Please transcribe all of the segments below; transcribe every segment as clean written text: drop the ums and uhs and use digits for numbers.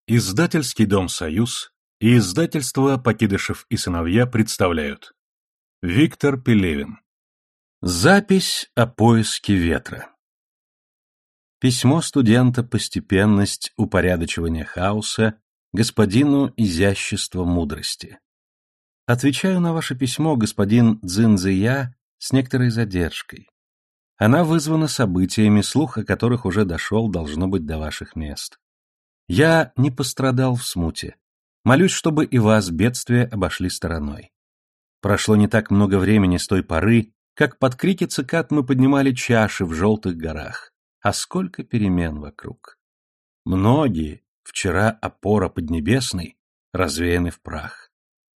Издательский дом «Союз» и издательство «Покидышев и сыновья» представляют. Виктор Пелевин. Запись о поиске ветра. Письмо студента «Постепенность упорядочивания хаоса» господину изящества мудрости. Отвечаю на ваше письмо, господин Цзиньцзия, с некоторой задержкой. Она вызвана событиями, слух о которых уже дошел, должно быть, до ваших мест. Я не пострадал в смуте. Молюсь, чтобы и вас бедствия обошли стороной. Прошло не так много времени с той поры, как под крики цикад мы поднимали чаши в желтых горах. А сколько перемен вокруг! Многие, вчера опора Поднебесной, развеяны в прах.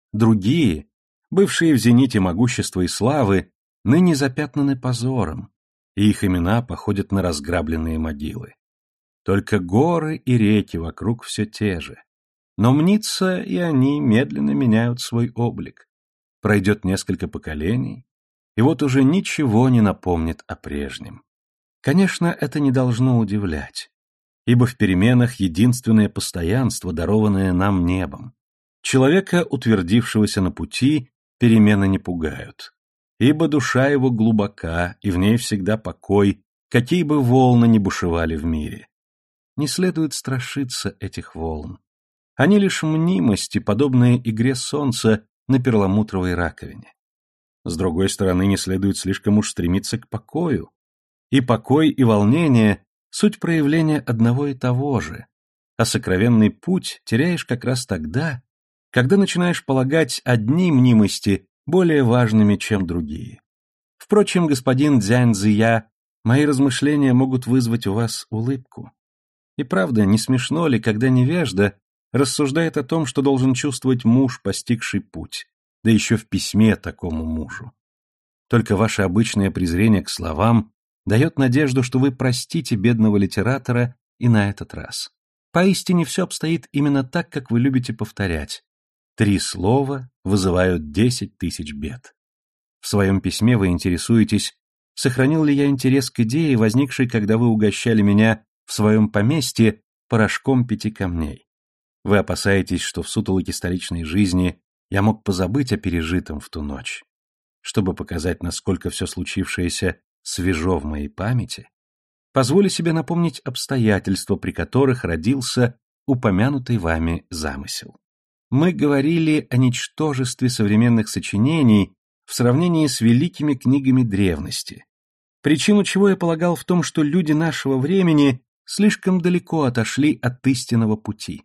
Другие, бывшие в зените могущества и славы, ныне запятнаны позором, и их имена походят на разграбленные могилы. Только горы и реки вокруг все те же. Но мнится, и они медленно меняют свой облик. Пройдет несколько поколений, и вот уже ничего не напомнит о прежнем. Конечно, это не должно удивлять, ибо в переменах единственное постоянство, дарованное нам небом. Человека, утвердившегося на пути, перемены не пугают, ибо душа его глубока, и в ней всегда покой, какие бы волны ни бушевали в мире. Не следует страшиться этих волн. Они лишь мнимости, подобные игре солнца на перламутровой раковине. С другой стороны, не следует слишком уж стремиться к покою. И покой, и волнение — суть проявления одного и того же, а сокровенный путь теряешь как раз тогда, когда начинаешь полагать одни мнимости более важными, чем другие. Впрочем, господин Цзяньцзия, мои размышления могут вызвать у вас улыбку. И правда, не смешно ли, когда невежда рассуждает о том, что должен чувствовать муж, постигший путь, да еще в письме такому мужу? Только ваше обычное презрение к словам дает надежду, что вы простите бедного литератора и на этот раз. Поистине все обстоит именно так, как вы любите повторять. 3 слова вызывают 10 тысяч бед. В своем письме вы интересуетесь, сохранил ли я интерес к идее, возникшей, когда вы угощали меня в своем поместье порошком 5 камней. Вы опасаетесь, что в сутолоке столичной жизни я мог позабыть о пережитом в ту ночь. Чтобы показать, насколько все случившееся свежо в моей памяти, позволю себе напомнить обстоятельства, при которых родился упомянутый вами замысел. Мы говорили о ничтожестве современных сочинений в сравнении с великими книгами древности, причину чего я полагал в том, что люди нашего времени слишком далеко отошли от истинного пути.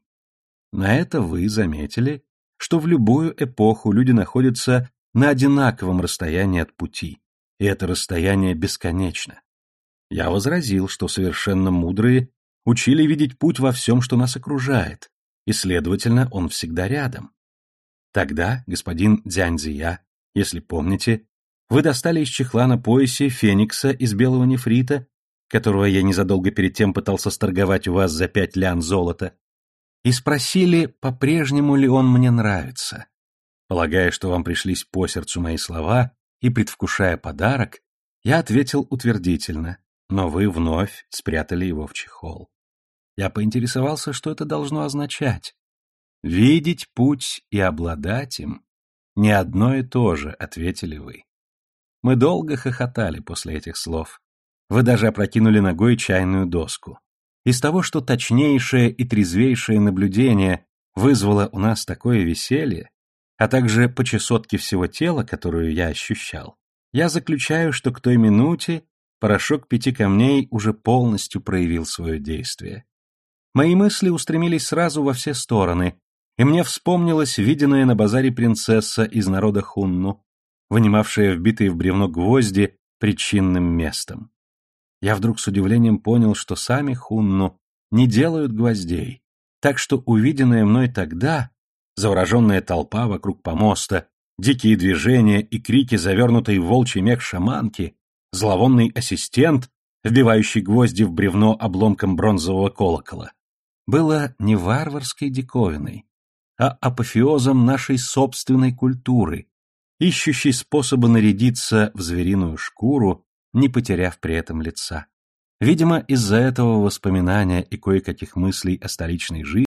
На это вы заметили, что в любую эпоху люди находятся на одинаковом расстоянии от пути, и это расстояние бесконечно. Я возразил, что совершенно мудрые учили видеть путь во всем, что нас окружает, и, следовательно, он всегда рядом. Тогда, господин Цзяньцзия, если помните, вы достали из чехла на поясе феникса из белого нефрита, которого я незадолго перед тем пытался сторговать у вас за 5 лян золота, и спросили, по-прежнему ли он мне нравится. Полагая, что вам пришлись по сердцу мои слова, и предвкушая подарок, я ответил утвердительно, но вы вновь спрятали его в чехол. Я поинтересовался, что это должно означать. «Видеть путь и обладать им — не одно и то же», — ответили вы. Мы долго хохотали после этих слов. Вы даже опрокинули ногой чайную доску. Из того, что точнейшее и трезвейшее наблюдение вызвало у нас такое веселье, а также по чесотке всего тела, которую я ощущал, я заключаю, что к той минуте порошок 5 камней уже полностью проявил свое действие. Мои мысли устремились сразу во все стороны, и мне вспомнилась виденная на базаре принцесса из народа Хунну, вынимавшая вбитые в бревно гвозди причинным местом. Я вдруг с удивлением понял, что сами Хунну не делают гвоздей, так что увиденное мной тогда, завороженная толпа вокруг помоста, дикие движения и крики, завернутой в волчий мех шаманки, зловонный ассистент, вбивающий гвозди в бревно обломком бронзового колокола, было не варварской диковиной, а апофеозом нашей собственной культуры, ищущей способы нарядиться в звериную шкуру, не потеряв при этом лица. Видимо, из-за этого воспоминания и кое-каких мыслей о столичной жизни